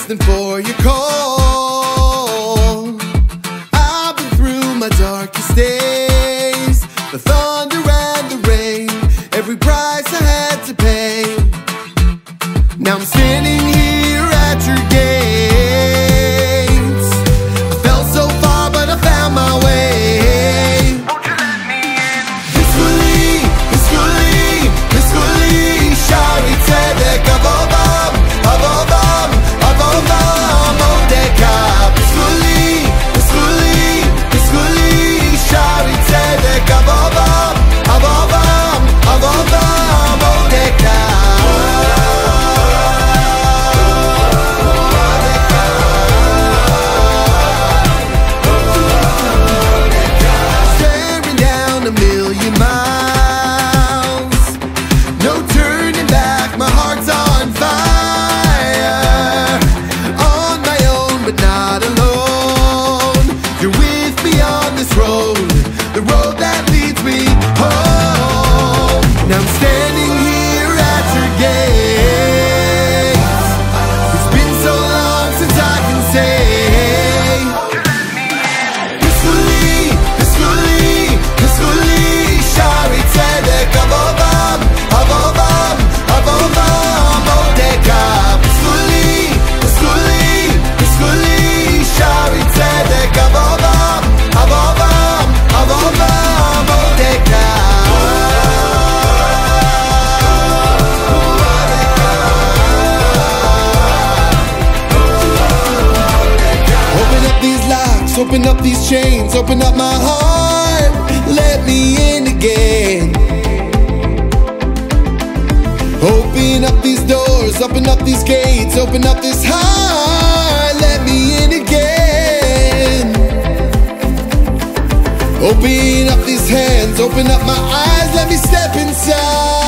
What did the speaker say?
listening for your call. I've been through my darkest days, the thunder and the rain, every price I had to pay. Now I'm standing here at your gates. I fell so far, but I found my way. Won't you let me in? Pisculi, pisculi, pisculi, shari tzedek avovam, avovam, avovam, odeka. Pisculi, pisculi, pisculi, shari tzedek avovam, avovam, avovam, odeka. Staring down a million miles, no turning back, my heart's on fire. On my own, but not alone. You're with me on this road, the road that leads me home. Now I'm standing here at your gates. It's been so long since I can say, Won't you let me in? pisculi, pisculi, pisculi, shari tzedek avovam, avovam, avovam, odeka. Pisculi, pisculi, pisculi, shari tzedek avovam, avovam, avovam, odeka. Open up these locks, open up these chains, open up my heart, let me in again. Open up these doors, open up these gates, open up this heart, let me in again. Open up these hands, open up my eyes, let me step inside.